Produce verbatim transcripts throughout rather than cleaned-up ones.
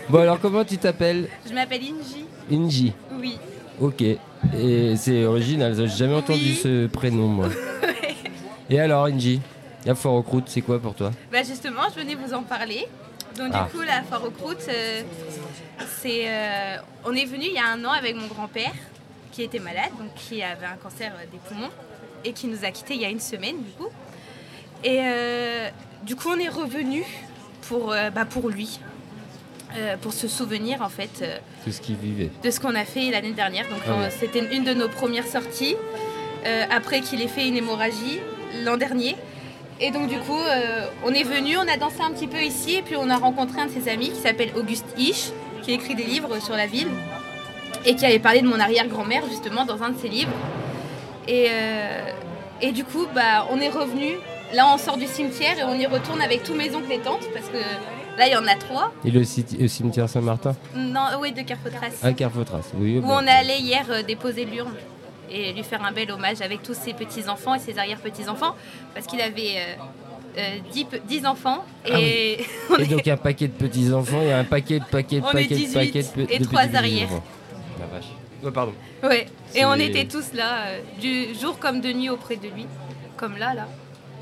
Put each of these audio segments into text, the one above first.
Bon, alors, comment tu t'appelles ? Je m'appelle Inji. Inji. Oui. Ok. Et c'est original, j'ai jamais entendu Oui. ce prénom, moi. Ouais. Et alors, Inji, la foire aux croûtes, c'est quoi pour toi ? Bah justement, je venais vous en parler. Donc Ah. du coup, la foire aux croûtes, euh, c'est, euh, on est venu il y a un an avec mon grand-père qui était malade, donc qui avait un cancer des poumons et qui nous a quittés il y a une semaine du coup. Et euh, du coup, on est revenu pour, euh, bah, pour lui, euh, pour se souvenir en fait euh, Tout ce qu'il vivait. de ce qu'on a fait l'année dernière. Donc Ah euh, oui. c'était une de nos premières sorties euh, après qu'il ait fait une hémorragie l'an dernier. Et donc du coup, euh, on est venu, on a dansé un petit peu ici et puis on a rencontré un de ses amis qui s'appelle Auguste Hisch, qui écrit des livres sur la ville et qui avait parlé de mon arrière-grand-mère justement dans un de ses livres. Et, euh, et du coup, bah, on est revenu. Là, on sort du cimetière et on y retourne avec tous mes oncles et tantes parce que là, il y en a trois. Et le, citi- le cimetière Saint-Martin ? Non, oui, de Carpentras. À Carpentras, oui. Où bon. on est allé hier euh, déposer l'urne et lui faire un bel hommage avec tous ses petits-enfants et ses arrière-petits-enfants parce qu'il avait euh, euh, dix, pe- dix enfants et, Ah on, Et est, donc un paquet de petits-enfants et un paquet de paquets de On est paquets de dix-huit paquets de pe- et de trois petits arrières. petits-enfants. La vache. Oh, pardon. ouais. C'est- et on était tous là, euh, du jour comme de nuit auprès de lui, comme là, là,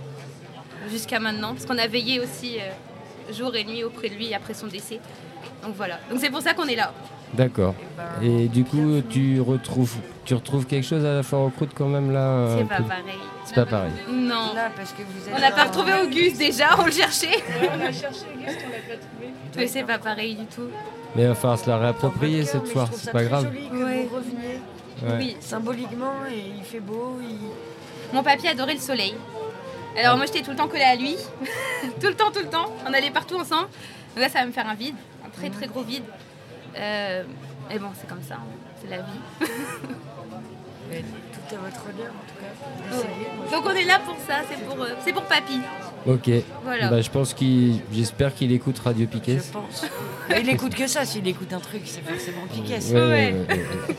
jusqu'à maintenant, parce qu'on a veillé aussi euh, jour et nuit auprès de lui après son décès. Donc voilà, donc c'est pour ça qu'on est là. D'accord. Et du coup, tu retrouves, tu retrouves quelque chose à la foire aux croûtes quand même là un C'est pas peu- pareil. C'est pas pareil. Non. Là, parce que vous êtes On n'a pas dans- retrouvé Auguste déjà, on le cherchait. On a cherché Auguste, on l'a pas trouvé. Mais c'est pas pareil du tout. Mais il va falloir se la dans réapproprier votre cœur, cette mais foire, je trouve c'est ça pas très grave. joli que Ouais. vous reveniez Ouais. Oui. symboliquement et il fait beau. Il... Mon papy adorait le soleil. Alors moi j'étais tout le temps collée à lui. tout le temps, tout le temps. On allait partout ensemble. Donc là ça va me faire un vide, un très très gros vide. Euh, mais bon c'est comme ça, hein. C'est la vie. Mais tout à votre honneur en tout cas. Ouais. Essayez. Donc on est là pour ça, c'est pour, euh, c'est pour papy. Ok. Voilà. Bah, je pense qu'il, j'espère qu'il écoute Radio Piquet. Je pense. Mais il écoute que ça. S'il écoute un truc, c'est forcément Piquet. Ouais, Ouais. ouais, ouais, ouais.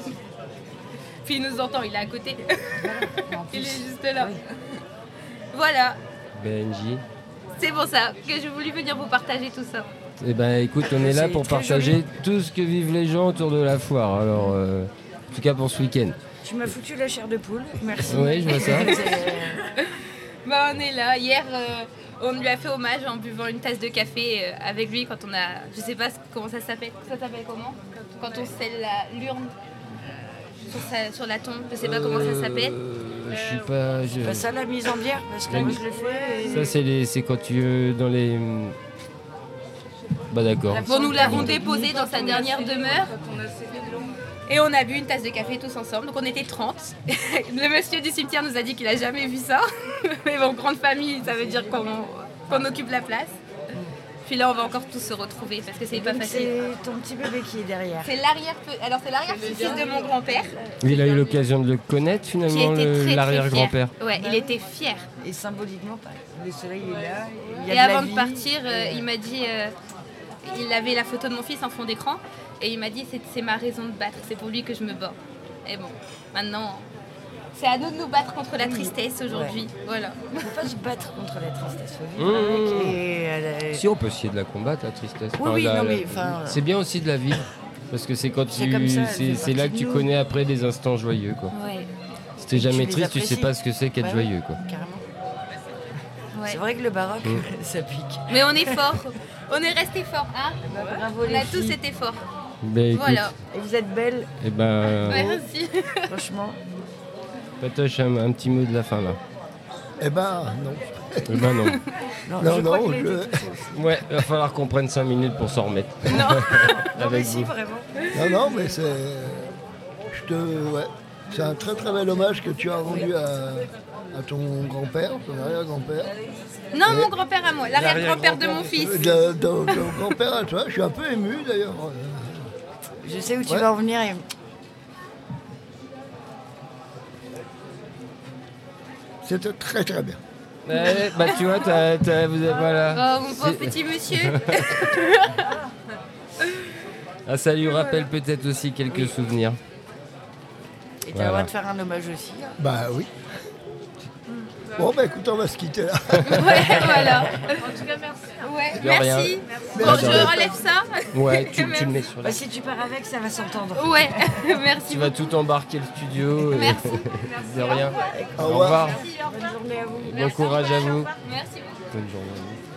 Puis il nous entend, il est à côté. En il est plus. juste là. Oui. Voilà, Benji. c'est pour ça que j'ai voulu venir vous partager tout ça. Eh ben, écoute, on est là C'est pour très partager joli. tout ce que vivent les gens autour de la foire. Alors, euh, en tout cas pour ce week-end. Tu m'as foutu la chair de poule. Merci. Oui, je vois ça. C'est- Bah on est là. Hier, euh, on lui a fait hommage en buvant une tasse de café euh, avec lui quand on a, je sais pas ce- comment ça s'appelle. Ça s'appelle comment Quand on scelle la- l'urne sur, sa- sur la tombe. Je sais pas comment ça s'appelle. Euh, je suis pas. je- Pas ça la mise en bière parce que La moi mise- je l'ai fait. et- Ça, c'est les, c'est quand tu euh, dans les. Bah d'accord. Bon, nous l'avons déposé dans sa dernière demeure. Quand on a scellé l'urne. Et on a bu une tasse de café tous ensemble, donc on était trente. Le monsieur du cimetière nous a dit qu'il a jamais vu ça. Mais bon, grande famille, ça veut dire qu'on qu'on occupe la place. Puis là, on va encore tous se retrouver parce que c'est pas Donc, facile. c'est ton petit bébé qui est derrière. C'est l'arrière, alors c'est l'arrière-petit-fils de mon grand-père Il a eu l'occasion de le connaître qui finalement, était le- très très l'arrière-grand-père. fier. Ouais, il était fier. Et symboliquement, pareil. Le soleil est là. Il y a Et de la avant de vie. partir, euh, il m'a dit, euh, il avait la photo de mon fils en fond d'écran, et il m'a dit c'est, c'est ma raison de battre, c'est pour lui que je me bats. Et bon, maintenant, c'est à nous de nous battre contre la tristesse aujourd'hui. Voilà. Il ne faut pas se battre contre la tristesse. Faut Mmh. vivre avec et elle- Si on peut essayer de la combattre, la tristesse. Oui, oui, la- non, la- mais, enfin, c'est bien aussi de la vivre. Parce que c'est quand C'est tu. comme ça, elle c'est, fait c'est là partie que de tu nous. connais après des instants joyeux, quoi. Ouais. Si t'es Tu jamais les triste, tu sais apprécies. pas ce que c'est qu'être Bah oui, joyeux, quoi. Carrément. Ouais. C'est vrai que le baroque, Mmh. ça pique. Mais on est fort, on est resté fort, hein. Bah, bravo On les a tous filles. été forts. Ben écoute, Voilà. Et vous êtes belles, eh ben, Merci. franchement. Patoche, un, un petit mot de la fin là. Eh ben, non. Eh ben non. Non, Non, je crois non, qu'il a je- été touché aussi. Ouais, il va falloir qu'on prenne cinq minutes pour s'en remettre. Non. Non, mais Avec si, vous. vraiment. Non, non, mais c'est. Je te. Ouais. C'est un très très bel hommage que tu as rendu à, à ton grand-père, ton arrière-grand-père. Non, mon grand-père à moi, l'arrière-grand-père de mon fils. Euh, De, de- de ton grand-père à toi. Je suis un peu ému d'ailleurs. Je sais où tu Ouais. vas en venir. Et... C'était très très bien. Eh, bah tu vois, t'as, t'as- vous avez- voilà. Oh, mon pauvre C'est- petit monsieur. Ah, ça lui rappelle peut-être aussi quelques souvenirs. Et tu as Voilà. le droit de faire un hommage aussi. hein. Bah oui. Bon, bah écoute, on va se quitter là. Ouais, voilà. En tout cas, merci. Ouais, De rien. merci. Merci. Bon, Merci. je relève ça. Ouais, tu, tu le mets sur la... Bah, si tu pars avec, ça va s'entendre. Ouais, merci. Tu vas tout embarquer le studio. et- Merci. De rien. Au Au revoir. revoir. Bonne journée à vous. Bon courage à vous. Merci beaucoup. Bonne journée à vous.